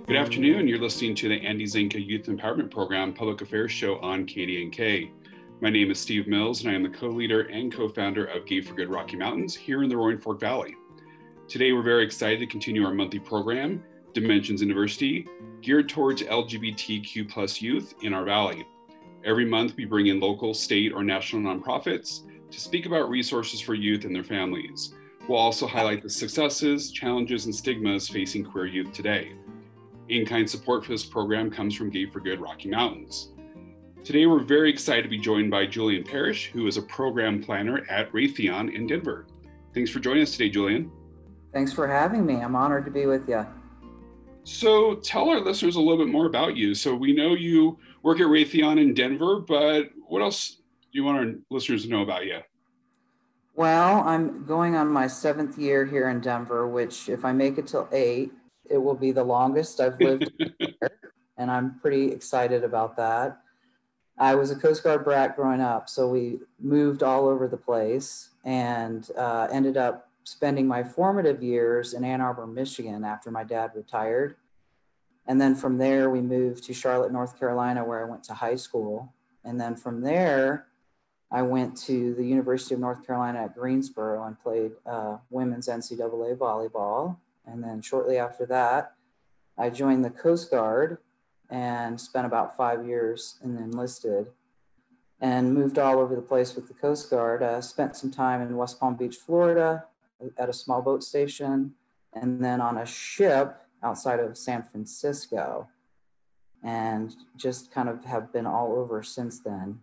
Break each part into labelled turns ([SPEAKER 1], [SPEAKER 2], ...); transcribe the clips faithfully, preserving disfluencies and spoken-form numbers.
[SPEAKER 1] Good afternoon. You're listening to the Andy Zinka Youth Empowerment Program Public Affairs Show on K D N K. My name is Steve Mills, and I am the co-leader and co-founder of Gay for Good Rocky Mountains here in the Roaring Fork Valley. Today, we're very excited to continue our monthly program, Dimensions in Diversity, geared towards L G B T Q plus youth in our valley. Every month, we bring in local, state, or national nonprofits to speak about resources for youth and their families. We'll also highlight the successes, challenges, and stigmas facing queer youth today. In-kind support for this program comes from Gay for Good Rocky Mountains. Today, we're very excited to be joined by Julian Parrish, who is a program planner at Raytheon in Denver. Thanks for joining us today, Julian.
[SPEAKER 2] Thanks for having me. I'm honored to be with you.
[SPEAKER 1] So tell our listeners a little bit more about you. So we know you work at Raytheon in Denver, but what else do you want our listeners to know about you?
[SPEAKER 2] Well, I'm going on my seventh year here in Denver, which if I make it till eight, it will be the longest I've lived here, and I'm pretty excited about that. I was a Coast Guard brat growing up, so we moved all over the place and uh, ended up spending my formative years in Ann Arbor, Michigan after my dad retired. And then from there, we moved to Charlotte, North Carolina, where I went to high school. And then from there, I went to the University of North Carolina at Greensboro and played uh, women's N C double A volleyball. And then shortly after that, I joined the Coast Guard and spent about five years and enlisted and moved all over the place with the Coast Guard. Uh, spent some time in West Palm Beach, Florida at a small boat station, and then on a ship outside of San Francisco, and just kind of have been all over since then.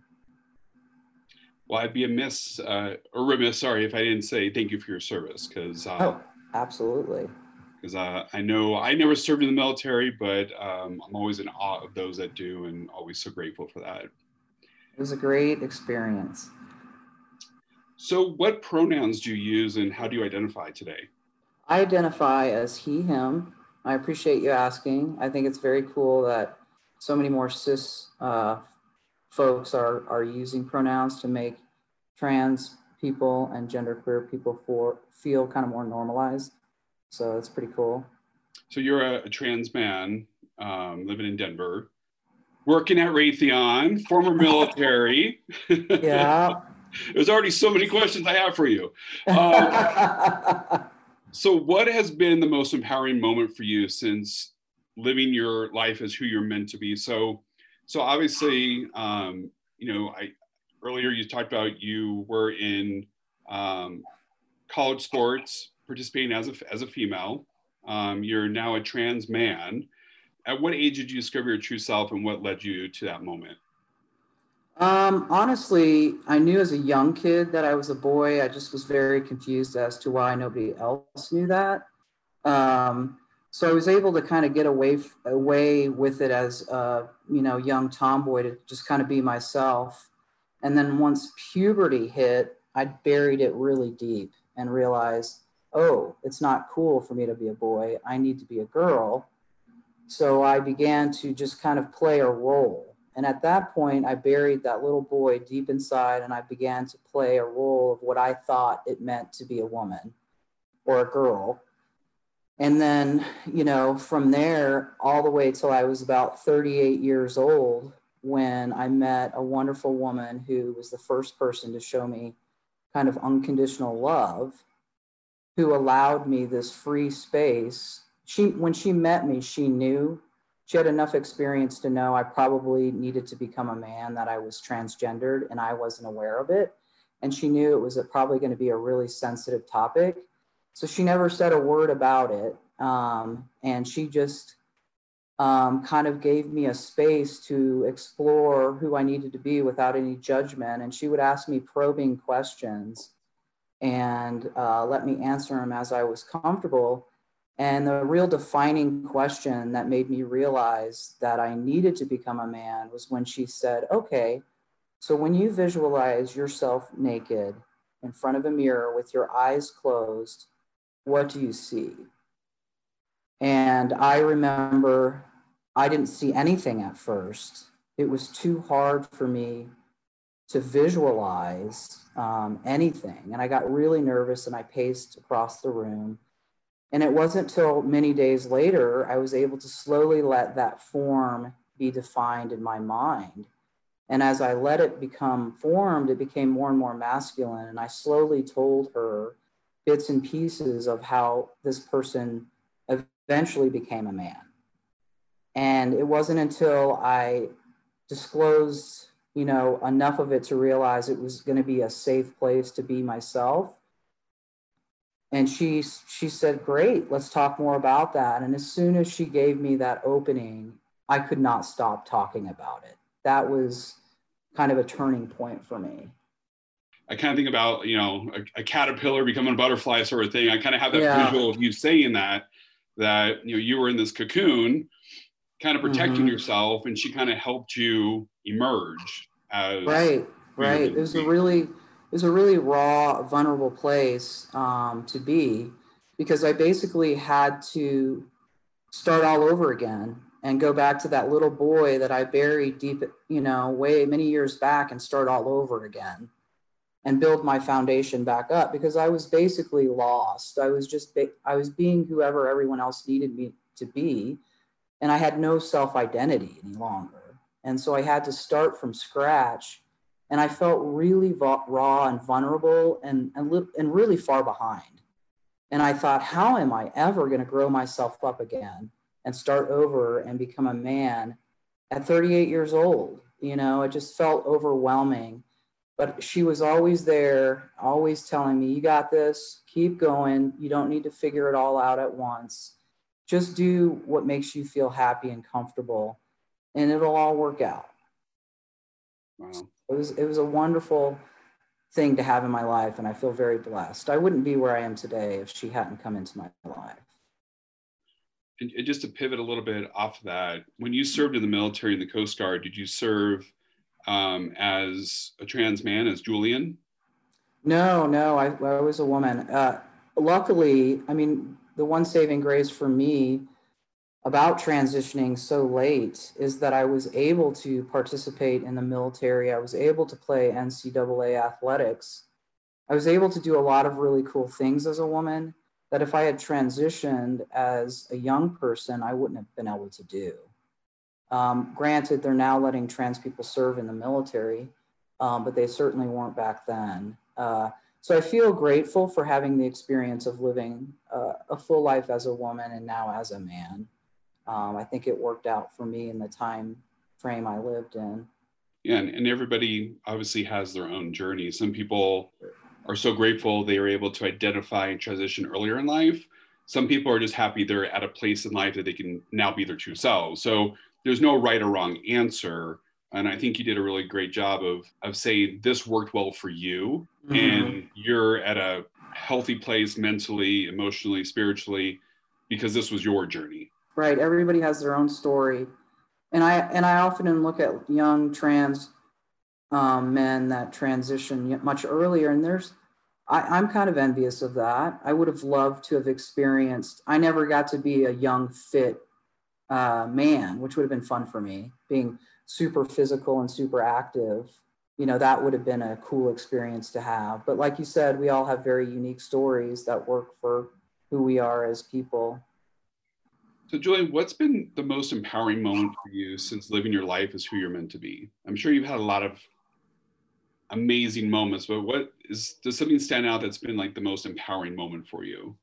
[SPEAKER 1] Well, I'd be amiss, uh, or remiss, sorry, if I didn't say thank you for your service, because uh,
[SPEAKER 2] oh, absolutely.
[SPEAKER 1] Because uh, I know I never served in the military, but um, I'm always in awe of those that do, and always so grateful for that.
[SPEAKER 2] It was a great experience.
[SPEAKER 1] So what pronouns do you use and how do you identify today?
[SPEAKER 2] I identify as he, him. I appreciate you asking. I think it's very cool that so many more cis uh, folks are, are using pronouns to make trans people and genderqueer people for, feel kind of more normalized. So it's pretty cool.
[SPEAKER 1] So you're a, a trans man um, living in Denver, working at Raytheon, former military.
[SPEAKER 2] Yeah.
[SPEAKER 1] There's already so many questions I have for you. Um, so what has been the most empowering moment for you since living your life as who you're meant to be? So, so obviously, um, you know, I earlier you talked about you were in um, college sports, participating as a, as a female. Um, you're now a trans man. At what age did you discover your true self and what led you to that moment?
[SPEAKER 2] Um, honestly, I knew as a young kid that I was a boy. I just was very confused as to why nobody else knew that. Um, so I was able to kind of get away, away with it as a, you know, young tomboy to just kind of be myself. And then once puberty hit, I buried it really deep and realized, oh, it's not cool for me to be a boy. I need to be a girl. So I began to just kind of play a role. And at that point, I buried that little boy deep inside and I began to play a role of what I thought it meant to be a woman or a girl. And then, you know, from there all the way till I was about thirty-eight years old when I met a wonderful woman who was the first person to show me kind of unconditional love, who allowed me this free space. She, when she met me, she knew, she had enough experience to know I probably needed to become a man, that I was transgendered and I wasn't aware of it. And she knew it was a, probably going to be a really sensitive topic. So she never said a word about it. Um, and she just um, kind of gave me a space to explore who I needed to be without any judgment. And she would ask me probing questions and uh, let me answer them as I was comfortable. And the real defining question that made me realize that I needed to become a man was when she said, okay, so when you visualize yourself naked in front of a mirror with your eyes closed, what do you see? And I remember I didn't see anything at first. It was too hard for me to visualize um, anything. And I got really nervous and I paced across the room. And it wasn't till many days later I was able to slowly let that form be defined in my mind. And as I let it become formed, it became more and more masculine. And I slowly told her bits and pieces of how this person eventually became a man. And it wasn't until I disclosed, you know, enough of it to realize it was going to be a safe place to be myself. And she she said, "Great, let's talk more about that." And as soon as she gave me that opening, I could not stop talking about it. That was kind of a turning point for me.
[SPEAKER 1] I kind of think about, you know, a, a caterpillar becoming a butterfly sort of thing. I kind of have that
[SPEAKER 2] Yeah.
[SPEAKER 1] visual of you saying that, that, you know, you were in this cocoon kind of protecting
[SPEAKER 2] Mm-hmm.
[SPEAKER 1] yourself, and she kind of helped you emerge as
[SPEAKER 2] right, right. It was a really, it was a really raw, vulnerable place um, to be, because I basically had to start all over again and go back to that little boy that I buried deep, you know, way many years back, and start all over again and build my foundation back up, because I was basically lost. I was just, I was being whoever everyone else needed me to be. And I had no self-identity any longer. And so I had to start from scratch. And I felt really raw and vulnerable and, and, and really far behind. And I thought, how am I ever going to grow myself up again and start over and become a man at thirty-eight years old? You know, it just felt overwhelming. But she was always there, always telling me, you got this, keep going. You don't need to figure it all out at once. Just do what makes you feel happy and comfortable, and it'll all work out.
[SPEAKER 1] Wow.
[SPEAKER 2] It was, it was a wonderful thing to have in my life, and I feel very blessed. I wouldn't be where I am today if she hadn't come into my life.
[SPEAKER 1] And just to pivot a little bit off of that, when you served in the military in the Coast Guard, did you serve um, as a trans man, as Julian?
[SPEAKER 2] No, no, I, I was a woman. Uh, luckily, I mean, the one saving grace for me about transitioning so late is that I was able to participate in the military. I was able to play N C double A athletics. I was able to do a lot of really cool things as a woman that if I had transitioned as a young person, I wouldn't have been able to do. Um, granted, they're now letting trans people serve in the military, um, but they certainly weren't back then. Uh, so I feel grateful for having the experience of living uh, a full life as a woman and now as a man. Um, I think it worked out for me in the time frame I lived in.
[SPEAKER 1] Yeah, and, and everybody obviously has their own journey. Some people are so grateful they were able to identify and transition earlier in life. Some people are just happy they're at a place in life that they can now be their true selves. So there's no right or wrong answer. And I think you did a really great job of, of saying this worked well for you, mm-hmm. and you're at a healthy place mentally, emotionally, spiritually, because this was your journey.
[SPEAKER 2] Right. Everybody has their own story. And I, and I often look at young trans um, men that transition much earlier, and there's, I, I'm kind of envious of that. I would have loved to have experienced, I never got to be a young, fit uh, man, which would have been fun for me, being super physical and super active. You know, that would have been a cool experience to have. But like you said, we all have very unique stories that work for who we are as people.
[SPEAKER 1] So Julian, what's been the most empowering moment for you since living your life as who you're meant to be? I'm sure you've had a lot of amazing moments, but what is, does something stand out that's been like the most empowering moment for you?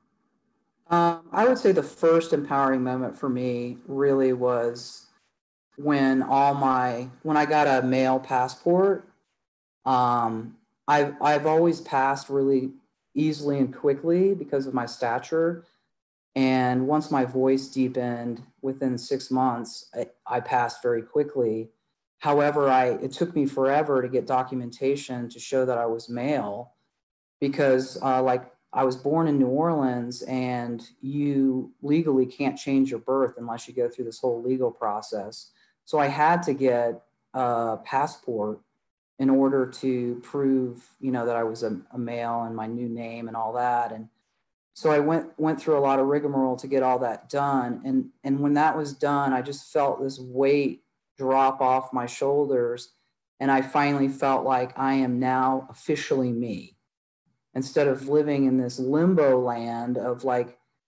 [SPEAKER 2] Um, I would say the first empowering moment for me really was when all my, when I got a male passport. Um, I've, I've always passed really easily and quickly because of my stature. And once my voice deepened within six months, I, I passed very quickly. However, I, it took me forever to get documentation to show that I was male, because uh, like I was born in New Orleans, and you legally can't change your birth unless you go through this whole legal process. So I had to get a passport in order to prove, you know, that I was a, a male and my new name and all that. And so I went went through a lot of rigmarole to get all that done. And, and when that was done, I just felt this weight drop off my shoulders. And I finally felt like I am now officially me, instead of living in this limbo land of like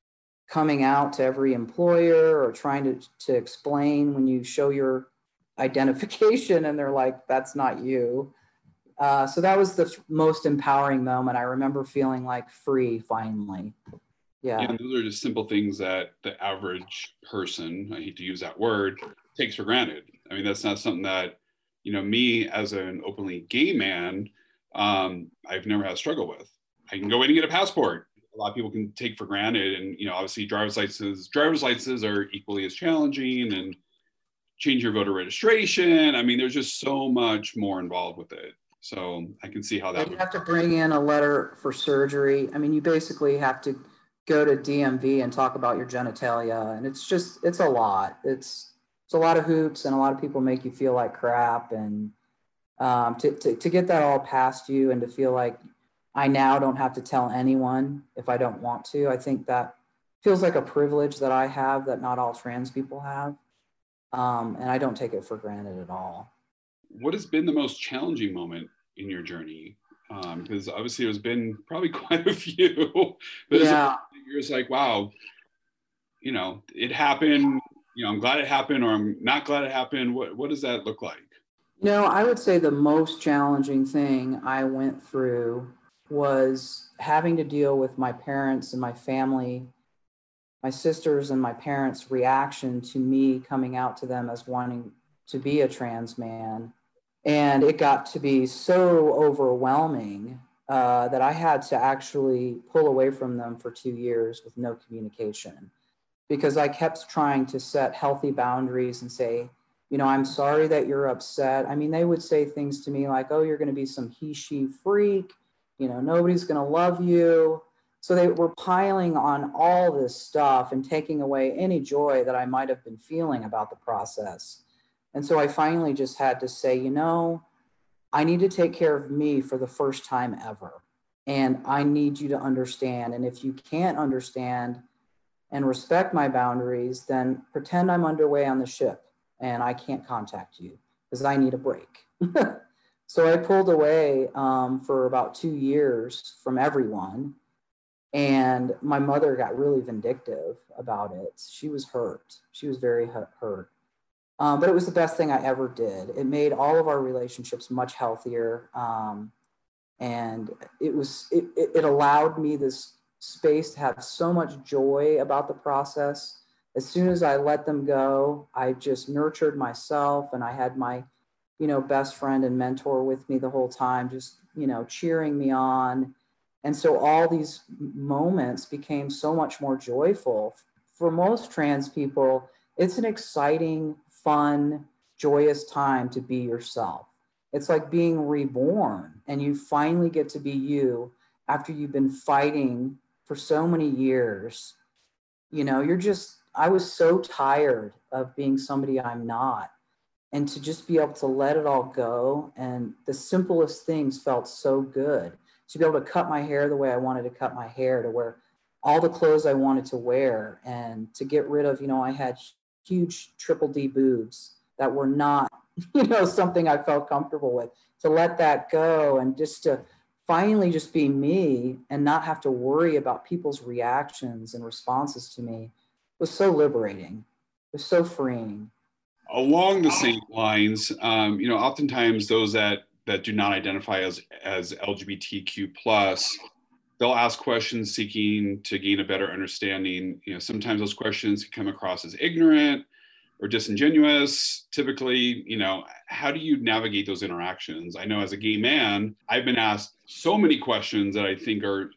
[SPEAKER 2] coming out to every employer or trying to, to explain when you show your identification and they're like, that's not you. Uh, so that was the most empowering moment. I remember feeling like free finally. Yeah.
[SPEAKER 1] And those are just simple things that the average person, I hate to use that word, takes for granted. I mean, that's not something that, you know, me as an openly gay man, um, I've never had a struggle with. I can go in and get a passport. A lot of people can take for granted. And, you know, obviously driver's licenses, driver's licenses are equally as challenging, and change your voter registration. I mean, there's just so much more involved with it. So I can see how that
[SPEAKER 2] You
[SPEAKER 1] would.
[SPEAKER 2] have to bring in a letter for surgery. I mean, you basically have to go to D M V and talk about your genitalia. And it's just, it's a lot. It's, it's a lot of hoops, and a lot of people make you feel like crap. And um, to, to, to get that all past you and to feel like I now don't have to tell anyone if I don't want to, I think that feels like a privilege that I have that not all trans people have. Um, and I don't take it for granted at all.
[SPEAKER 1] What has been the most challenging moment in your journey? Um, because obviously there's been probably quite a few. But
[SPEAKER 2] Yeah.
[SPEAKER 1] You're just like, wow, you know, it happened. You know, I'm glad it happened, or I'm not glad it happened. What what does that look like?
[SPEAKER 2] You know, I would say the most challenging thing I went through was having to deal with my parents and my family, my sisters and my parents' reaction to me coming out to them as wanting to be a trans man. And it got to be so overwhelming uh, that I had to actually pull away from them for two years with no communication, because I kept trying to set healthy boundaries and say, you know, I'm sorry that you're upset. I mean, they would say things to me like, oh, you're going to be some he, she freak. You know, nobody's going to love you. So they were piling on all this stuff and taking away any joy that I might have been feeling about the process. And so I finally just had to say, you know, I need to take care of me for the first time ever. And I need you to understand. And if you can't understand and respect my boundaries, then pretend I'm underway on the ship and I can't contact you because I need a break. So I pulled away um, for about two years from everyone. And my mother got really vindictive about it. She was hurt. She was very hurt. Um, but it was the best thing I ever did. It made all of our relationships much healthier. Um, and it was, it, it allowed me this space to have so much joy about the process. As soon as I let them go, I just nurtured myself, and I had my, you know, best friend and mentor with me the whole time, just, you know, cheering me on. And so all these moments became so much more joyful. For most trans people, it's an exciting, fun, joyous time to be yourself. It's like being reborn, and you finally get to be you after you've been fighting for so many years. You know, you're just, I was so tired of being somebody I'm not. And to just be able to let it all go, and the simplest things felt so good. To be able to cut my hair the way I wanted to cut my hair, to wear all the clothes I wanted to wear, and to get rid of, you know, I had huge triple D boobs that were not, you know, something I felt comfortable with. To let that go and just to finally just be me and not have to worry about people's reactions and responses to me was so liberating. It was so freeing.
[SPEAKER 1] Along the same lines, um, you know, oftentimes those that that do not identify as as L G B T Q plus, they'll ask questions seeking to gain a better understanding. You know, sometimes those questions can come across as ignorant or disingenuous. Typically, you know, how do you navigate those interactions? I know as a gay man, I've been asked so many questions that I think are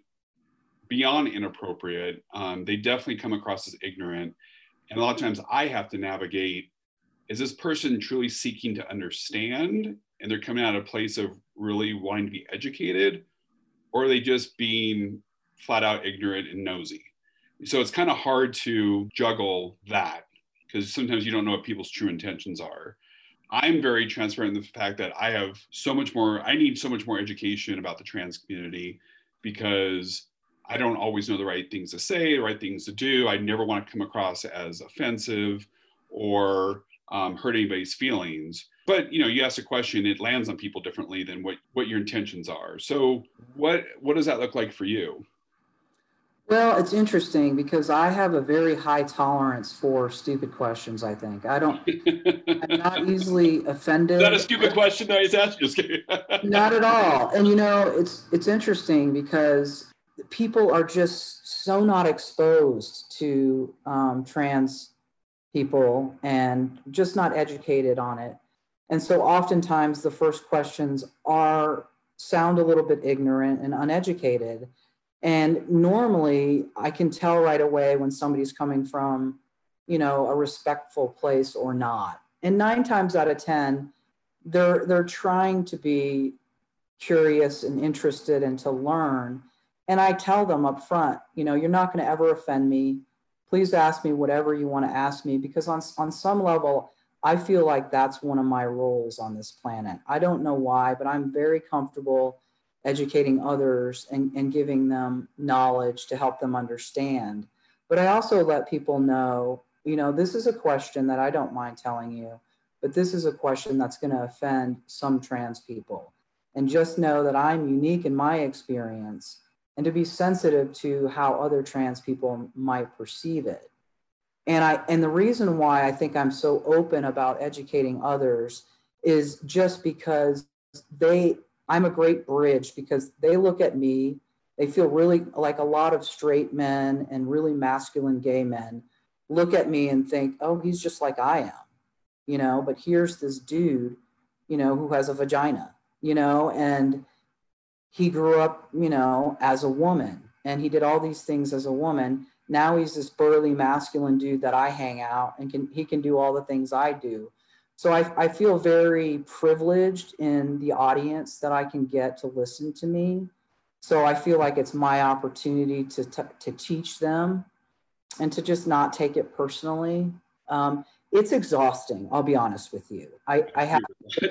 [SPEAKER 1] beyond inappropriate. Um, they definitely come across as ignorant. And a lot of times I have to navigate, is this person truly seeking to understand and they're coming out of a place of really wanting to be educated, or are they just being flat out ignorant and nosy? So it's kind of hard to juggle that, because sometimes you don't know what people's true intentions are. I'm very transparent in the fact that I have so much more, I need so much more education about the trans community, because I don't always know the right things to say, the right things to do. I never want to come across as offensive or um, hurt anybody's feelings. But, you know, you ask a question, it lands on people differently than what, what your intentions are. So what, what does that look like for you?
[SPEAKER 2] Well, it's interesting because I have a very high tolerance for stupid questions, I think. I don't, I'm not easily
[SPEAKER 1] Is that a
[SPEAKER 2] offended.
[SPEAKER 1] stupid question that I just asked? Just kidding.
[SPEAKER 2] Not at all. And you know, it's it's interesting because people are just so not exposed to um, trans people and just not educated on it. And so oftentimes the first questions are sound a little bit ignorant and uneducated. And normally I can tell right away when somebody's coming from, you know, a respectful place or not. And nine times out of ten, they're they're trying to be curious and interested and to learn. And I tell them up front, you know, you're not going to ever offend me. Please ask me whatever you want to ask me, because on, on some level, I feel like that's one of my roles on this planet. I don't know why, but I'm very comfortable educating others and, and giving them knowledge to help them understand. But I also let people know, you know, this is a question that I don't mind telling you, but this is a question that's going to offend some trans people. And just know that I'm unique in my experience, and to be sensitive to how other trans people might perceive it. And I and the reason why I think I'm so open about educating others is just because they I'm a great bridge, because they look at me, they feel really like a lot of straight men and really masculine gay men look at me and think, "Oh, he's just like I am." You know, but here's this dude, you know, who has a vagina, you know, and he grew up, you know, as a woman, and he did all these things as a woman. Now he's this burly masculine dude that I hang out, and can he can do all the things I do. So I, I feel very privileged in the audience that I can get to listen to me. So I feel like it's my opportunity to, to, to teach them and to just not take it personally. Um, it's exhausting. I'll be honest with you. I, I have,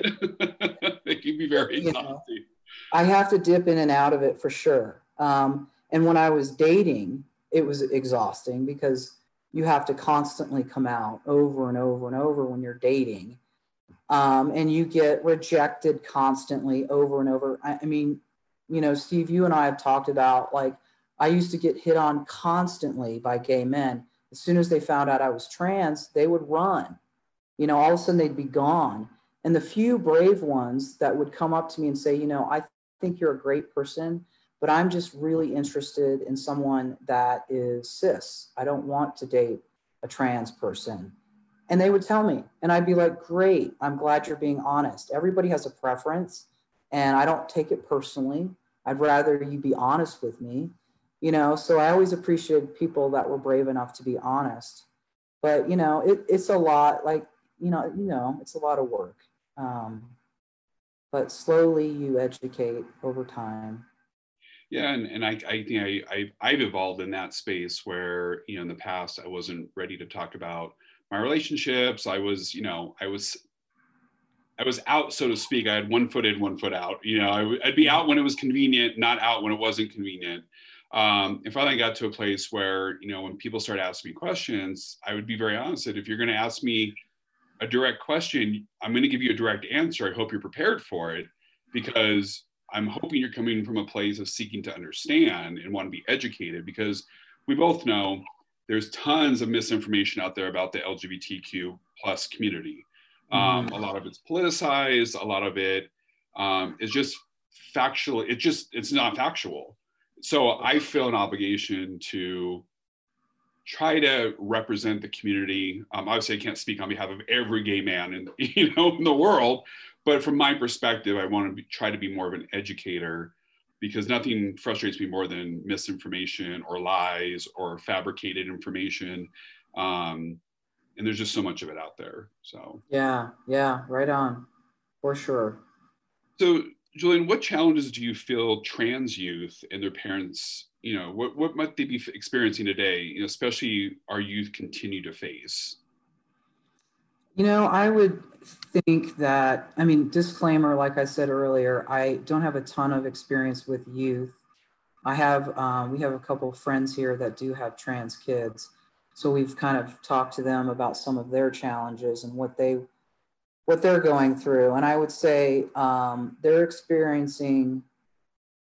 [SPEAKER 1] It can be very
[SPEAKER 2] you know,
[SPEAKER 1] exhausting.
[SPEAKER 2] I have to dip in and out of it for sure. Um, and when I was dating, it was exhausting because you have to constantly come out over and over and over when you're dating. Um, and you get rejected constantly over and over. I, I mean, you know, Steve, you and I have talked about, like, I used to get hit on constantly by gay men. As soon as they found out I was trans, they would run. You know, all of a sudden they'd be gone. And the few brave ones that would come up to me and say, you know, I think you're a great person, but I'm just really interested in someone that is cis. I don't want to date a trans person. And they would tell me, and I'd be like, great, I'm glad you're being honest. Everybody has a preference, and I don't take it personally. I'd rather you be honest with me, you know? So I always appreciated people that were brave enough to be honest. But, you know, it, it's a lot, like, you know, you know, it's a lot of work. Um, but slowly you educate over time.
[SPEAKER 1] Yeah, and, and I, I think I, I I've evolved in that space where, you know, in the past I wasn't ready to talk about my relationships. I was, you know, I was I was out, so to speak. I had one foot in, one foot out. You know, I, would be out when it was convenient, not out when it wasn't convenient. Um, and finally, I got to a place where, you know, when people start asking me questions, I would be very honest that if you're going to ask me a direct question, I'm going to give you a direct answer. I hope you're prepared for it, because I'm hoping you're coming from a place of seeking to understand and want to be educated, because we both know there's tons of misinformation out there about the L G B T Q plus community. Um,
[SPEAKER 2] Mm-hmm.
[SPEAKER 1] a lot of it's politicized, a lot of it um, is just factual. It just, it's not factual. So I feel an obligation to try to represent the community. Um, obviously, I can't speak on behalf of every gay man in, you know, in the world, but from my perspective, I want to be, try to be more of an educator, because nothing frustrates me more than misinformation or lies or fabricated information. Um, and there's just so much of it out there. So
[SPEAKER 2] Yeah, yeah, right on, for sure.
[SPEAKER 1] So, Julian, what challenges do you feel trans youth and their parents, you know, what, what might they be experiencing today, you know, especially our youth continue to face?
[SPEAKER 2] You know, I would think that, I mean, disclaimer, like I said earlier, I don't have a ton of experience with youth. I have, um, we have a couple of friends here that do have trans kids. So we've kind of talked to them about some of their challenges and what they, what they're going through. And I would say um, they're experiencing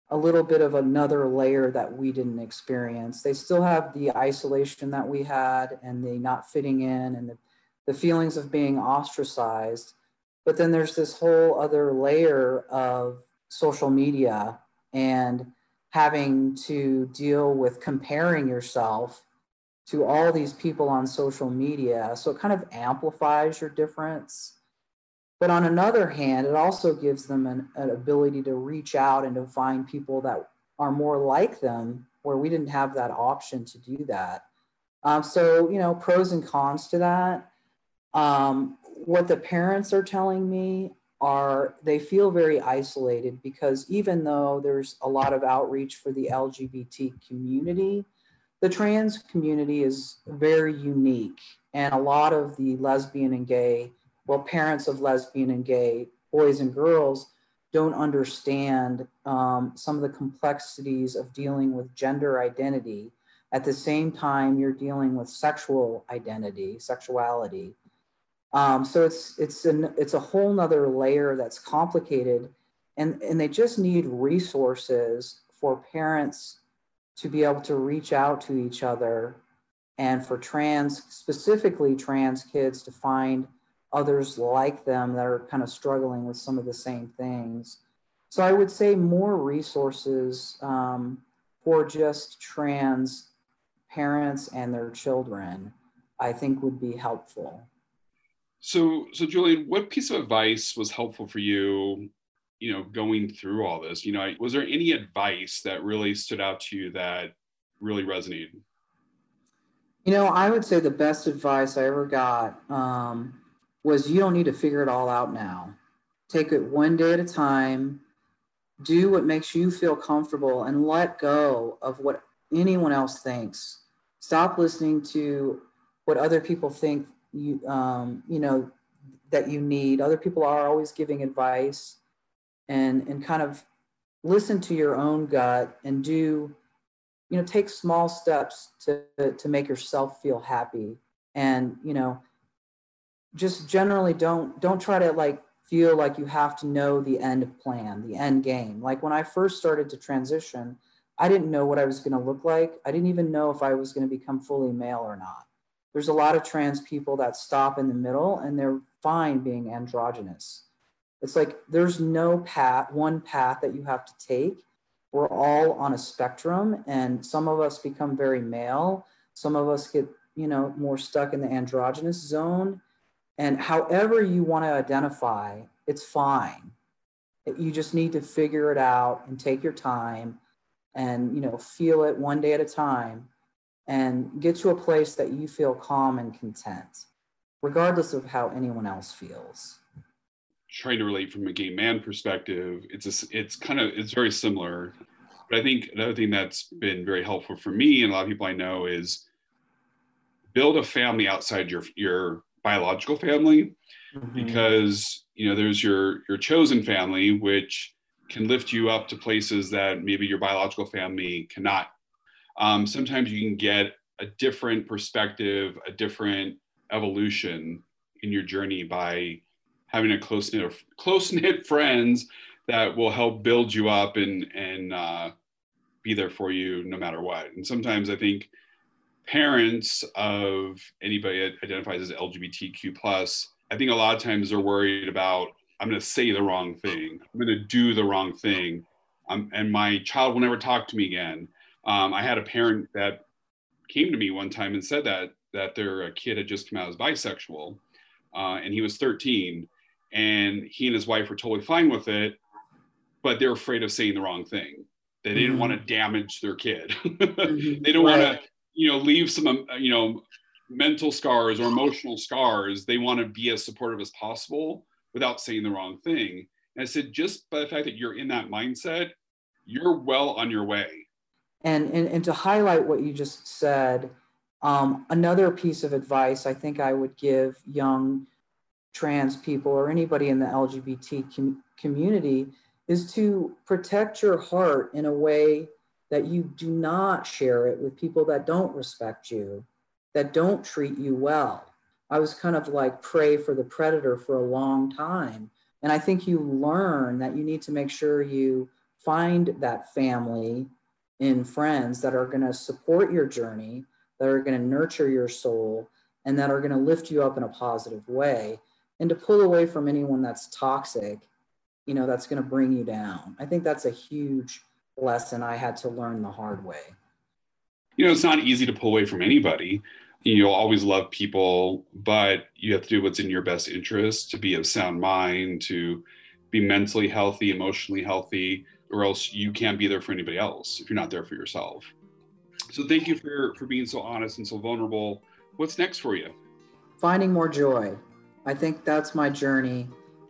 [SPEAKER 2] a little bit of another layer that we didn't experience. They still have the isolation that we had and the not fitting in and the, the feelings of being ostracized. But then there's this whole other layer of social media and having to deal with comparing yourself to all these people on social media. So it kind of amplifies your difference. But on another hand, it also gives them an, an ability to reach out and to find people that are more like them, where we didn't have that option to do that. Um, so, you know, pros and cons to that. Um, what the parents are telling me are they feel very isolated because even though there's a lot of outreach for the L G B T community, the trans community is very unique. And a lot of the lesbian and gay well, parents of lesbian and gay boys and girls don't understand um, some of the complexities of dealing with gender identity. At the same time, you're dealing with sexual identity, sexuality. Um, so it's it's an it's a whole nother layer that's complicated, and and they just need resources for parents to be able to reach out to each other, and for trans, specifically trans kids, to find others like them that are kind of struggling with some of the same things. So I would say more resources um, for just trans parents and their children, I think would be helpful.
[SPEAKER 1] So, so Julian, what piece of advice was helpful for you, you know, going through all this? You know, was there any advice that really stood out to you that really resonated?
[SPEAKER 2] You know, I would say the best advice I ever got um, was you don't need to figure it all out now. Take it one day at a time, do what makes you feel comfortable, and let go of what anyone else thinks. Stop listening to what other people think you, um, you know, that you need. Other people are always giving advice, and, and kind of listen to your own gut and do, you know, take small steps to, to make yourself feel happy. And, you know, just generally don't don't try to like feel like you have to know the end plan, the end game. Like when I first started to transition, I didn't know what I was going to look like. I didn't even know if I was going to become fully male or not. There's a lot of trans people that stop in the middle and they're fine being androgynous. It's like there's no path, one path that you have to take. We're all on a spectrum, and some of us become very male. Some of us get, you know, more stuck in the androgynous zone. And however you want to identify, it's fine. You just need to figure it out and take your time and, you know, feel it one day at a time and get to a place that you feel calm and content, regardless of how anyone else feels.
[SPEAKER 1] Trying to relate from a gay man perspective, it's a, it's kind of, it's very similar. But I think another thing that's been very helpful for me and a lot of people I know is build a family outside your, your biological family, mm-hmm. because, you know, there's your, your chosen family, which can lift you up to places that maybe your biological family cannot. Um, sometimes you can get a different perspective, a different evolution in your journey by having a close-knit close-knit friends that will help build you up and, and uh, be there for you no matter what. And sometimes I think parents of anybody that identifies as L G B T Q plus, I think a lot of times they're worried about, I'm going to say the wrong thing. I'm going to do the wrong thing. Um, and my child will never talk to me again. Um, I had a parent that came to me one time and said that, that their kid had just come out as bisexual, uh, and he was thirteen, and he and his wife were totally fine with it, but they're afraid of saying the wrong thing. They didn't mm-hmm. want to damage their kid. mm-hmm. They don't right. want to, you know, leave some, you know, mental scars or emotional scars. They want to be as supportive as possible without saying the wrong thing. And I said, just by the fact that you're in that mindset, you're well on your way.
[SPEAKER 2] And, and, and to highlight what you just said, um, another piece of advice I think I would give young trans people or anybody in the L G B T com- community is to protect your heart in a way that you do not share it with people that don't respect you, that don't treat you well. I was kind of like prey for the predator for a long time. And I think you learn that you need to make sure you find that family and friends that are going to support your journey, that are going to nurture your soul, and that are going to lift you up in a positive way, and to pull away from anyone that's toxic, you know, that's going to bring you down. I think that's a huge lesson I had to learn the hard way.
[SPEAKER 1] You know, it's not easy to pull away from anybody. You'll always love people, but you have to do what's in your best interest to be of sound mind, to be mentally healthy, emotionally healthy, or else you can't be there for anybody else if you're not there for yourself. So thank you for, for being so honest and so vulnerable. What's next for you?
[SPEAKER 2] Finding more joy. I think that's my journey.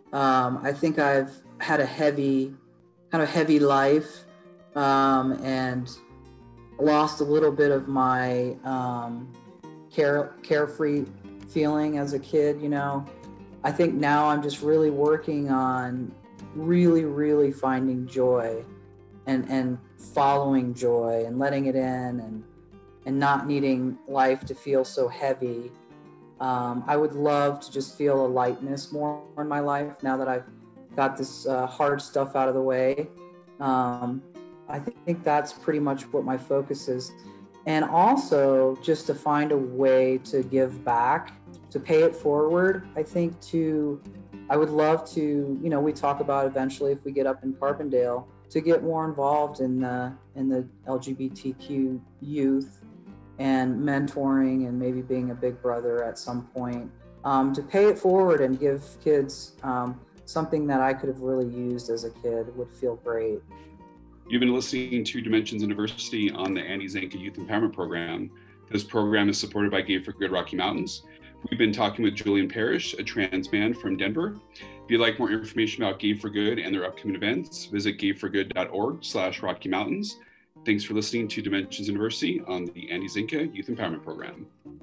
[SPEAKER 2] Um, I think I've had a heavy, kind of heavy life, um, and lost a little bit of my um, care, carefree feeling as a kid, you know. I think now I'm just really working on really, really finding joy and, and following joy and letting it in, and, and not needing life to feel so heavy. Um, I would love to just feel a lightness more in my life now that I've got this uh, hard stuff out of the way. Um, I th- think that's pretty much what my focus is. And also just to find a way to give back, to pay it forward. I think to, I would love to, you know, we talk about eventually if we get up in Carbondale, to get more involved in the, in the L G B T Q youth and mentoring and maybe being a big brother at some point, um, to pay it forward and give kids um, something that I could have really used as a kid would feel great.
[SPEAKER 1] You've been listening to Dimensions University on the Andy Zanca Youth Empowerment Program. This program is supported by Gay for Good Rocky Mountains. We've been talking with Julian Parrish, a trans man from Denver. If you'd like more information about Gay for Good and their upcoming events, visit gayforgood.org slash Rocky Mountains. Thanks for listening to Dimensions University on the Andy Zanca Youth Empowerment Program.